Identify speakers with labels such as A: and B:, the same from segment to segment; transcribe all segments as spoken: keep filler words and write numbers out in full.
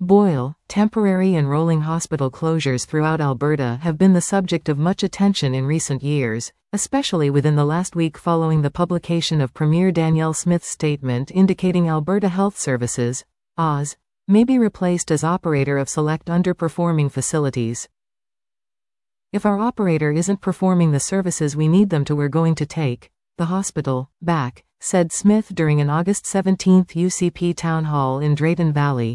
A: Boyle, temporary and rolling hospital closures throughout Alberta have been the subject of much attention in recent years, especially within the last week following the publication of Premier Danielle Smith's statement indicating Alberta Health Services, A S, may be replaced as operator of select underperforming facilities. If our operator isn't performing the services we need them to, we're going to take the hospital back, said Smith during an August seventeenth U C P town hall in Drayton Valley.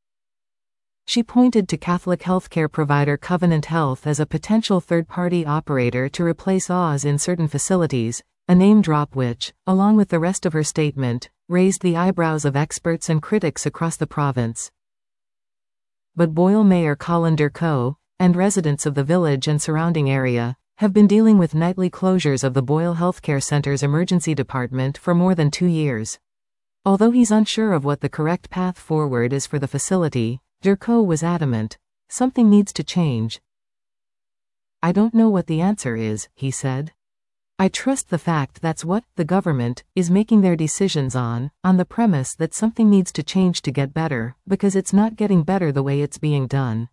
A: She pointed to Catholic healthcare provider Covenant Health as a potential third-party operator to replace A S in certain facilities, a name drop which, along with the rest of her statement, raised the eyebrows of experts and critics across the province. But Boyle Mayor Colin Durko, and residents of the village and surrounding area, have been dealing with nightly closures of the Boyle Healthcare Centre's emergency department for more than two years. Although he's unsure of what the correct path forward is for the facility, Durko was adamant, something needs to change. I don't know what the answer is, he said. I trust the fact that's what the government is making their decisions on, on the premise that something needs to change to get better, because it's not getting better the way it's being done.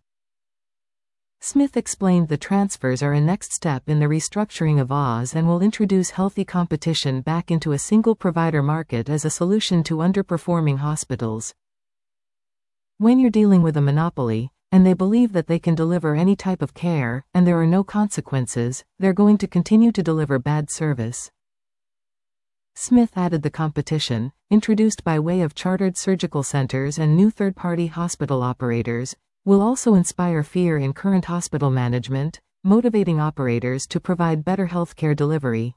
A: Smith explained the transfers are a next step in the restructuring of A S and will introduce healthy competition back into a single provider market as a solution to underperforming hospitals. When you're dealing with a monopoly, and they believe that they can deliver any type of care, and there are no consequences, they're going to continue to deliver bad service. Smith added the competition, introduced by way of chartered surgical centers and new third-party hospital operators, will also inspire fear in current hospital management, motivating operators to provide better healthcare delivery.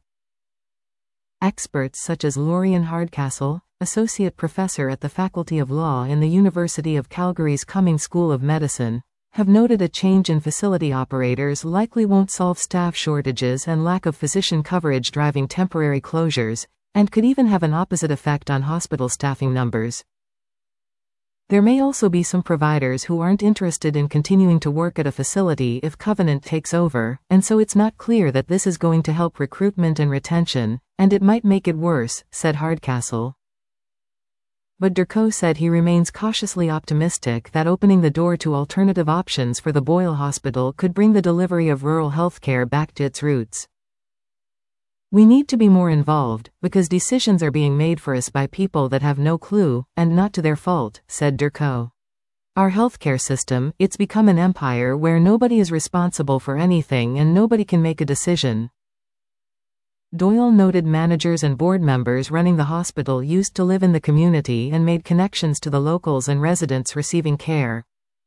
A: Experts such as Lorian Hardcastle, Associate Professor at the Faculty of Law in the University of Calgary's Cumming School of Medicine, have noted a change in facility operators likely won't solve staff shortages and lack of physician coverage driving temporary closures, and could even have an opposite effect on hospital staffing numbers. There may also be some providers who aren't interested in continuing to work at a facility if Covenant takes over, and so it's not clear that this is going to help recruitment and retention, and it might make it worse, said Hardcastle. But Durko said he remains cautiously optimistic that opening the door to alternative options for the Boyle Hospital could bring the delivery of rural healthcare back to its roots. We need to be more involved, because decisions are being made for us by people that have no clue, and not to their fault, said Durko. Our healthcare system, it's become an empire where nobody is responsible for anything and nobody can make a decision. Doyle noted managers and board members running the hospital used to live in the community and made connections to the locals and residents receiving care.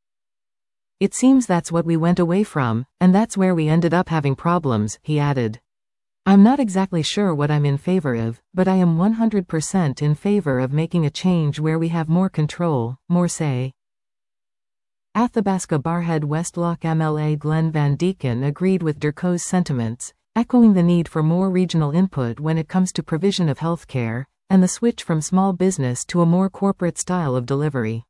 A: It seems that's what we went away from, and that's where we ended up having problems, he added. I'm not exactly sure what I'm in favor of, but I am one hundred percent in favor of making a change where we have more control, more say. Athabasca Barrhead Westlock M L A Glenn Van Deeken agreed with Durko's sentiments, echoing the need for more regional input when it comes to provision of healthcare, and the switch from small business to a more corporate style of delivery.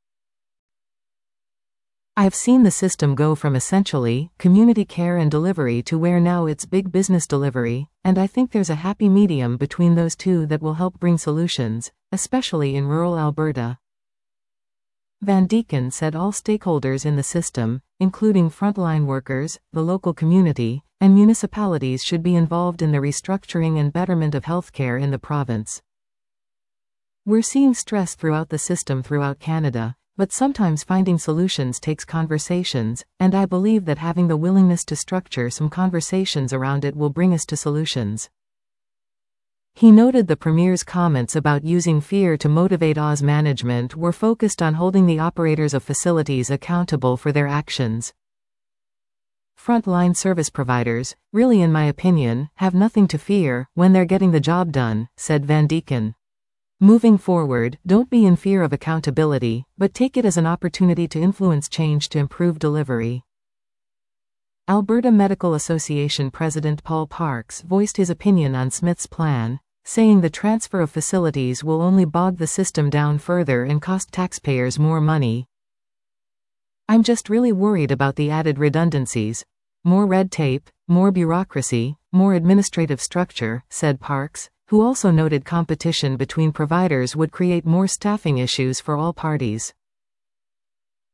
A: I have seen the system go from essentially community care and delivery to where now it's big business delivery, and I think there's a happy medium between those two that will help bring solutions, especially in rural Alberta. Van Deeken said all stakeholders in the system, including frontline workers, the local community, and municipalities should be involved in the restructuring and betterment of healthcare in the province. We're seeing stress throughout the system throughout Canada, but sometimes finding solutions takes conversations, and I believe that having the willingness to structure some conversations around it will bring us to solutions. He noted the Premier's comments about using fear to motivate A S management were focused on holding the operators of facilities accountable for their actions. Frontline service providers, really in my opinion, have nothing to fear when they're getting the job done, said Van Deeken. Moving forward, don't be in fear of accountability, but take it as an opportunity to influence change to improve delivery. Alberta Medical Association President Paul Parks voiced his opinion on Smith's plan, saying the transfer of facilities will only bog the system down further and cost taxpayers more money. I'm just really worried about the added redundancies. More red tape, more bureaucracy, more administrative structure, said Parks, who also noted competition between providers would create more staffing issues for all parties.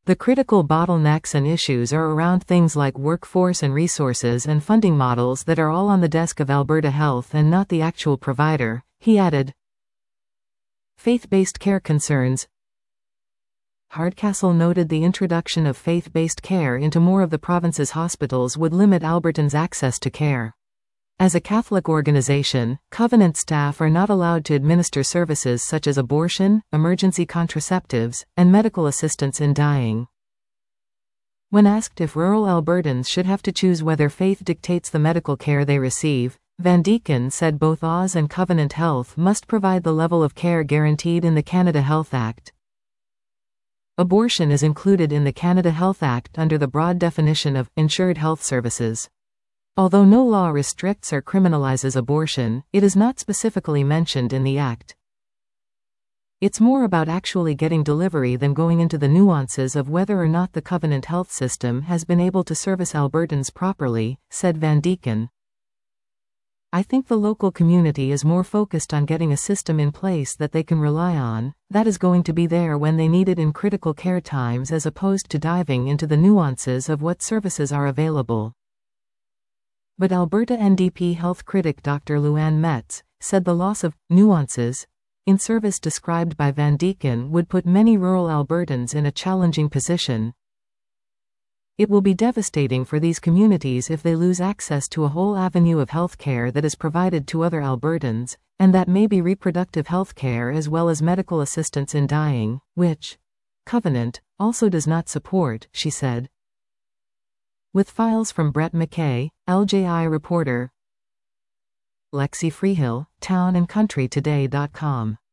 A: The critical bottlenecks and issues are around things like workforce and resources and funding models that are all on the desk of Alberta Health and not the actual provider, he added. Faith-based care concerns. Hardcastle noted the introduction of faith-based care into more of the province's hospitals would limit Albertans' access to care. As a Catholic organization, Covenant staff are not allowed to administer services such as abortion, emergency contraceptives, and medical assistance in dying. When asked if rural Albertans should have to choose whether faith dictates the medical care they receive, Van Deeken said both Oz and Covenant Health must provide the level of care guaranteed in the Canada Health Act. Abortion is included in the Canada Health Act under the broad definition of insured health services. Although no law restricts or criminalizes abortion, it is not specifically mentioned in the Act. It's more about actually getting delivery than going into the nuances of whether or not the Covenant Health system has been able to service Albertans properly, said Van Deeken. I think the local community is more focused on getting a system in place that they can rely on, that is going to be there when they need it in critical care times, as opposed to diving into the nuances of what services are available. But Alberta N D P health critic Doctor Luann Metz said the loss of nuances in service described by Van Deeken would put many rural Albertans in a challenging position. It will be devastating for these communities if they lose access to a whole avenue of health care that is provided to other Albertans, and that may be reproductive health care as well as medical assistance in dying, which Covenant also does not support, she said. With files from Brett McKay, L J I reporter. Lexi Freehill, town and country today dot com